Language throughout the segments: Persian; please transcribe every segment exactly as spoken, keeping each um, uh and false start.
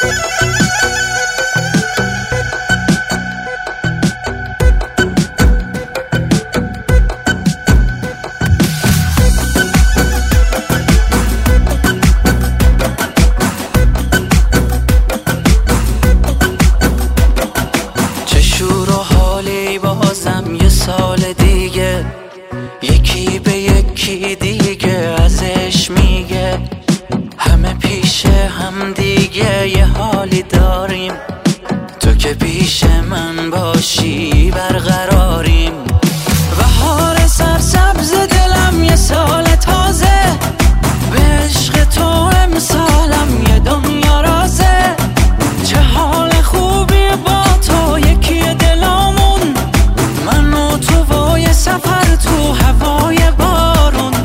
سال دیگه یکی به یکی دیگه ازش میگه همه پیش هم دیگه یه حالی داریم، تو که پیش من باشی برقراریم. بهار سرسبز دلم یه سال تازه، به عشق تو امسالم یه دنیا رازه. چه حال خوبی با تو یکی دلامون، من و تو و یه سفر تو هوای بارون.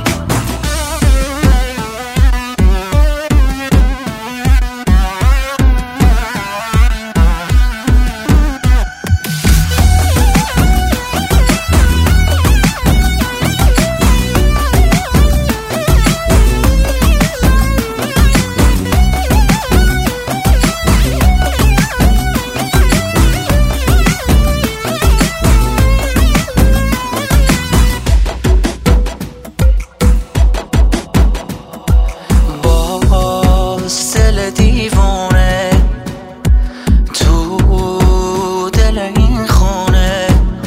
دیوونه تو دل این خونه،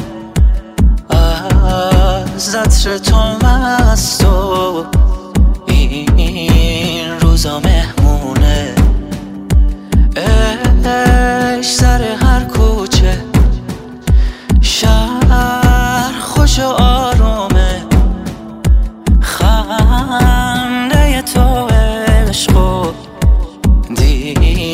از عطر تو مست و این روزا مهمونه. عشق سر هر کوچه، شهر خوش و آرومه، خنده تو عشق و دی